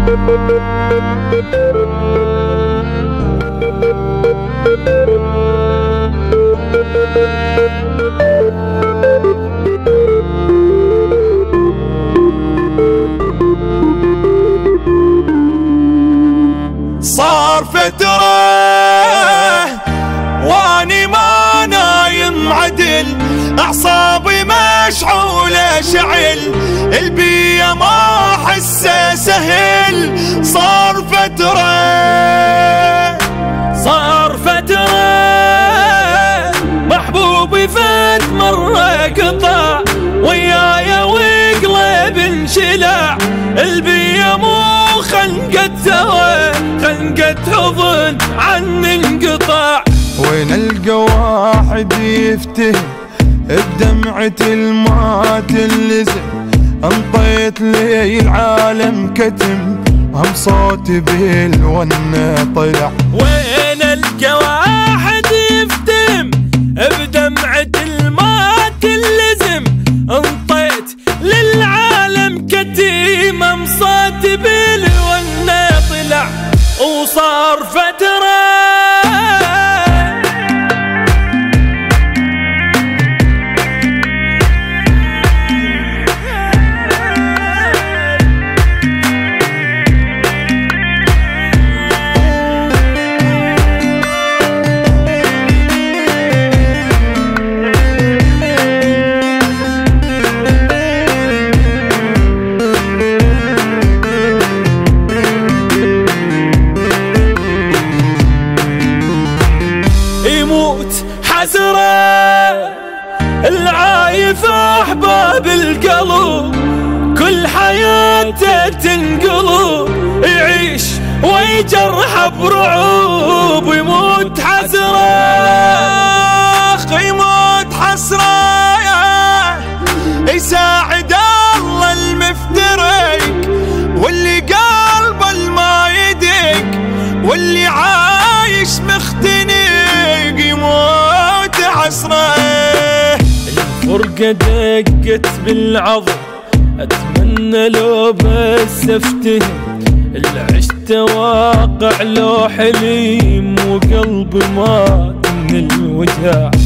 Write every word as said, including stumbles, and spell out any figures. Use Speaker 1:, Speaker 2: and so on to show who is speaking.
Speaker 1: صار فترة واني ما نايم عدل، اعصابي مشعولة شعل، البيا ما احسه سهل. صار فترة
Speaker 2: صار فترة محبوبي فات مرة قطع، ويايا وقلب انشلع، البيا مو خنقة هوى خنقة حضن عن انقطع.
Speaker 1: وين القى واحد يفتهم بدمعة الما تلزم، انطيت لي العالم كتم، هم صوتي بالونة طلع.
Speaker 2: وين القى واحد يفتهم بدمعة الما تلزم، انطيت للعالم كتيم، هم صوتي بالونة طلع. وصار فترة يموت حسرة العايف أحباب القلب، كل حياته تنقلب، يعيش ويجرح برعوب. يموت حسرة
Speaker 1: يموت حسرة يساعد الله المفترق، واللي قلبه الما يدق، واللي عايش مختنق. يموت حسرة
Speaker 2: الفرقة دقت بالعظم، اتمنى لو بس افتهم، العشت واقع لو حليم، وقلبي مات من الوجع.